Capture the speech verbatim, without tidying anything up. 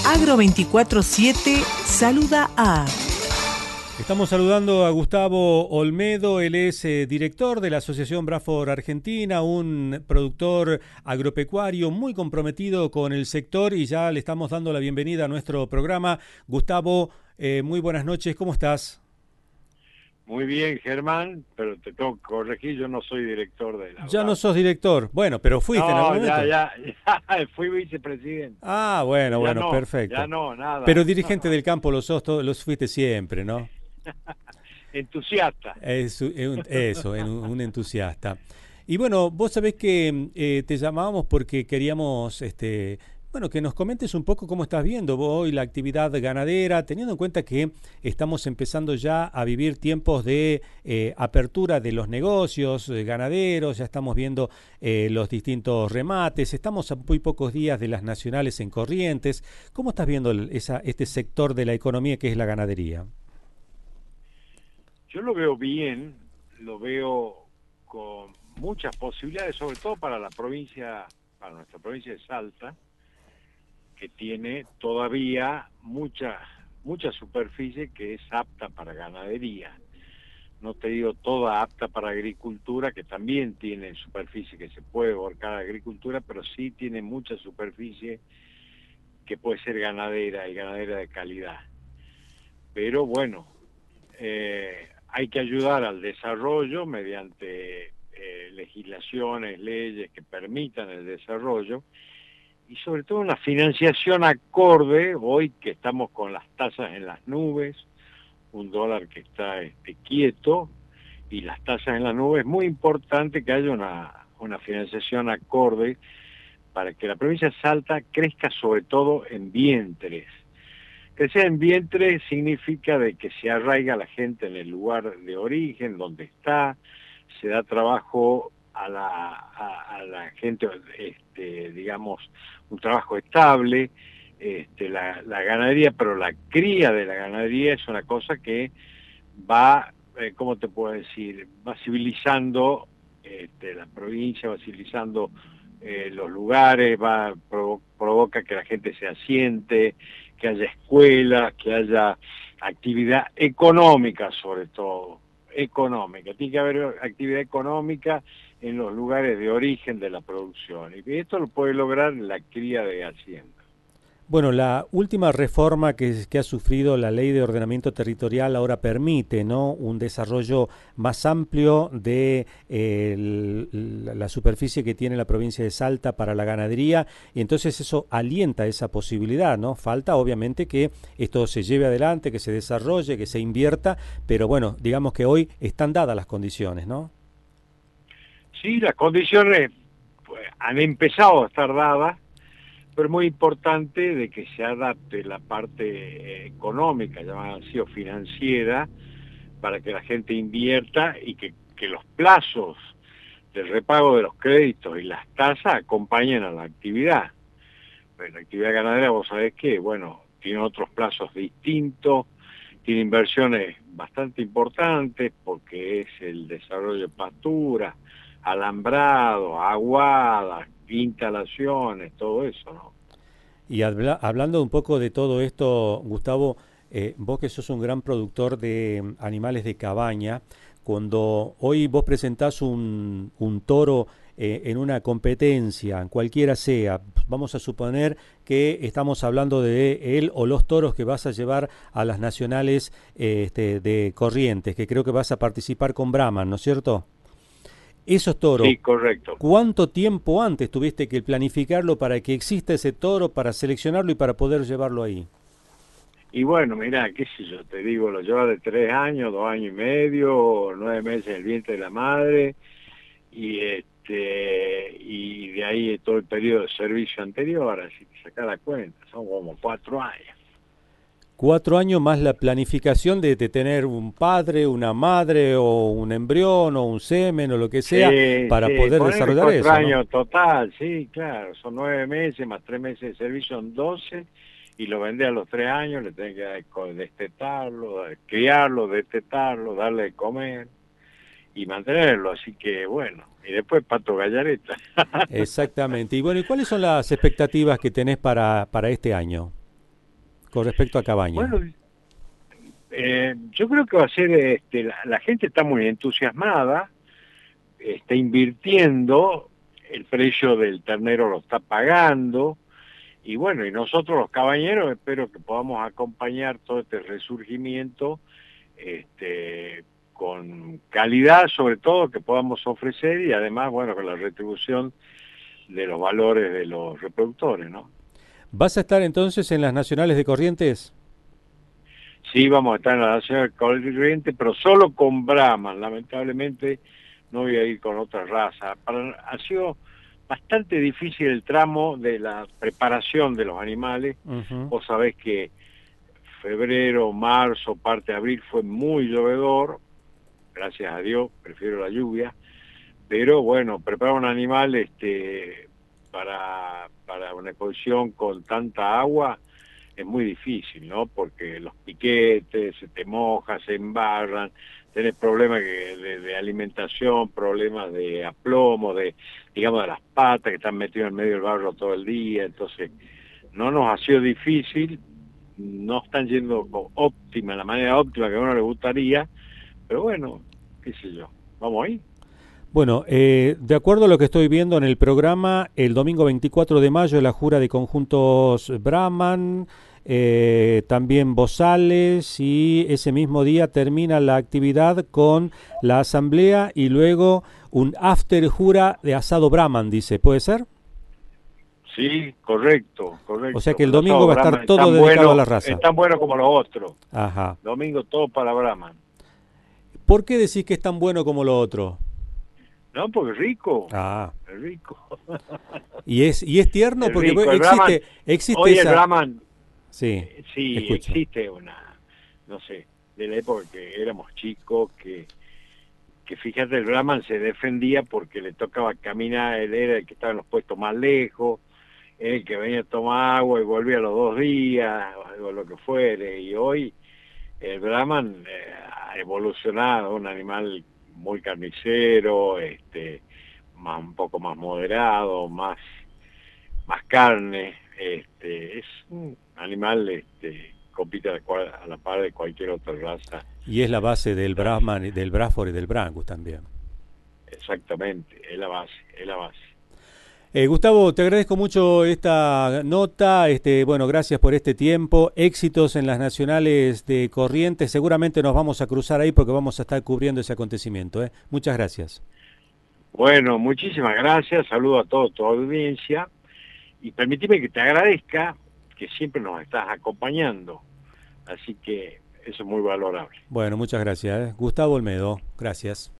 Agro veinticuatro siete saluda a... Estamos saludando a Gustavo Olmedo, él es eh, director de la Asociación Brasfor Argentina, un productor agropecuario muy comprometido con el sector y ya le estamos dando la bienvenida a nuestro programa. Gustavo, eh, muy buenas noches, ¿cómo estás? Muy bien, Germán, pero te tengo que corregir, yo no soy director de la Ya no Brasfor. sos director, bueno, pero fuiste No, en algún momento. ya, ya, ya, fui vicepresidente. Ah, bueno, Ya bueno, no, perfecto. ya no, Pero nada. dirigente del campo lo sos, todo, los fuiste siempre, ¿no? Entusiasta. Es, es un- eso, en un, un entusiasta. Y bueno, vos sabés que eh, te llamábamos porque queríamos, este, bueno, que nos comentes un poco cómo estás viendo vos hoy la actividad ganadera, teniendo en cuenta que estamos empezando ya a vivir tiempos de eh, apertura de los negocios eh, ganaderos, ya estamos viendo eh, los distintos remates, estamos a muy pocos días de las nacionales en Corrientes. ¿Cómo estás viendo el- esa, este sector de la economía que es la ganadería? Yo lo veo bien, lo veo con muchas posibilidades, sobre todo para la provincia, para nuestra provincia de Salta, que tiene todavía mucha, mucha superficie que es apta para ganadería. No te digo toda apta para agricultura, que también tiene superficie que se puede volcar a la agricultura, pero sí tiene mucha superficie que puede ser ganadera y ganadera de calidad. Pero bueno, eh, hay que ayudar al desarrollo mediante eh, legislaciones, leyes que permitan el desarrollo y sobre todo una financiación acorde, hoy que estamos con las tasas en las nubes, un dólar que está este, quieto y las tasas en las nubes, es muy importante que haya una, una financiación acorde para que la provincia de Salta crezca sobre todo en vientres. Crecer en vientre significa de que se arraiga la gente en el lugar de origen, donde está, se da trabajo a la, a, a la gente, este, digamos, un trabajo estable, este, la, la ganadería, pero la cría de la ganadería es una cosa que va, eh, ¿cómo te puedo decir? Va civilizando este, la provincia, va civilizando eh, los lugares, va provo provoca que la gente se asiente, que haya escuelas, que haya actividad económica sobre todo, económica. Tiene que haber actividad económica en los lugares de origen de la producción. Y esto lo puede lograr la cría de hacienda. Bueno, la última reforma que, que ha sufrido la Ley de Ordenamiento Territorial ahora permite, ¿no?, un desarrollo más amplio de eh, el, la superficie que tiene la provincia de Salta para la ganadería, y entonces eso alienta esa posibilidad, ¿no? Falta obviamente que esto se lleve adelante, que se desarrolle, que se invierta, pero bueno, digamos que hoy están dadas las condiciones, ¿no? Sí, las condiciones pues, han empezado a estar dadas, pero es muy importante de que se adapte la parte eh, económica, llamada así, o financiera, para que la gente invierta y que, que los plazos del repago de los créditos y las tasas acompañen a la actividad. Pues la actividad ganadera, vos sabés que, bueno, tiene otros plazos distintos, tiene inversiones bastante importantes porque es el desarrollo de pasturas, alambrado, aguadas, instalaciones, todo eso, ¿no? Y habla, hablando un poco de todo esto, Gustavo, eh, vos que sos un gran productor de mm, animales de cabaña, cuando hoy vos presentás un, un toro eh, en una competencia, cualquiera sea, vamos a suponer que estamos hablando de él o los toros que vas a llevar a las nacionales eh, este, de Corrientes, que creo que vas a participar con Brahman, ¿no es cierto? Esos toros, Sí, correcto. ¿cuánto tiempo antes tuviste que planificarlo para que exista ese toro, para seleccionarlo y para poder llevarlo ahí? Y bueno, mira, qué sé yo, te digo, lo lleva de tres años, dos años y medio, nueve meses en el vientre de la madre, y este y de ahí todo el periodo de servicio anterior, así que saca la cuenta, son como cuatro años. Cuatro años más la planificación de, de tener un padre, una madre o un embrión o un semen o lo que sea Sí, para sí, poder ponele desarrollar cuatro eso, ¿no? años total, sí, claro, son nueve meses más tres meses de servicio, son doce, y lo vende a los tres años, le tenés que dar co- destetarlo, criarlo, destetarlo, darle de comer y mantenerlo, así que bueno, y después Pato Gallareta. Exactamente. Y bueno, ¿y cuáles son las expectativas que tenés para, para este año? con respecto a cabaña. Bueno, eh, yo creo que va a ser, este, la, la gente está muy entusiasmada, está invirtiendo, el precio del ternero lo está pagando, y bueno, y nosotros los cabañeros espero que podamos acompañar todo este resurgimiento este, con calidad, sobre todo, que podamos ofrecer, y además, bueno, con la retribución de los valores de los reproductores, ¿no? ¿Vas a estar entonces en las nacionales de Corrientes? Sí, vamos a estar en la Nacional Corriente, pero solo con Brahman. Lamentablemente no voy a ir con otra raza. Para, ha sido bastante difícil el tramo de la preparación de los animales. Uh-huh. Vos sabés que febrero, marzo, parte de abril fue muy llovedor. Gracias a Dios, prefiero la lluvia. Pero bueno, preparar un animal este, para, para una exposición con tanta agua es muy difícil, ¿no? Porque los piquetes, se te mojan, se embarran, tenés problemas de, de, de alimentación, problemas de aplomo, de, digamos, de las patas que están metidas en medio del barro todo el día. Entonces, no nos ha sido difícil, no están yendo óptima, la manera óptima que a uno le gustaría, pero bueno, qué sé yo, vamos ahí. Bueno, eh, de acuerdo a lo que estoy viendo en el programa, el domingo veinticuatro de mayo la jura de conjuntos Brahman, eh, también Bozales, y ese mismo día termina la actividad con la asamblea y luego un after jura de asado Brahman, dice, ¿puede ser? Sí, correcto, correcto. O sea que el domingo va a estar todo dedicado bueno, a la raza. Es tan bueno como los otros. Ajá. Domingo todo para Brahman. ¿Por qué decís que es tan bueno como lo otro? No, porque es rico. Ah. Es rico. Y es y es tierno es porque rico. existe Brahman, existe hoy esa... el Brahman, sí, sí, escucho. existe una, no sé, de la época que éramos chicos, que que fíjate, el Brahman se defendía porque le tocaba caminar, él era el que estaba en los puestos más lejos, el que venía a tomar agua y volvía a los dos días, o lo que fuere, y hoy el Brahman eh, ha evolucionado, un animal muy carnicero, este, más, un poco más moderado, más, más carne, este, es un animal este, compite a la, a la par de cualquier otra raza. Y es la base del Brahman, del Braford y del Brangus también. Exactamente, es la base, es la base. Eh, Gustavo, te agradezco mucho esta nota, este, bueno, gracias por este tiempo, éxitos en las nacionales de Corrientes, seguramente nos vamos a cruzar ahí porque vamos a estar cubriendo ese acontecimiento, ¿eh? Muchas gracias. Bueno, muchísimas gracias, saludo a toda tu audiencia y permíteme que te agradezca que siempre nos estás acompañando, así que eso es muy valorable. Bueno, muchas gracias, ¿eh? Gustavo Olmedo, gracias.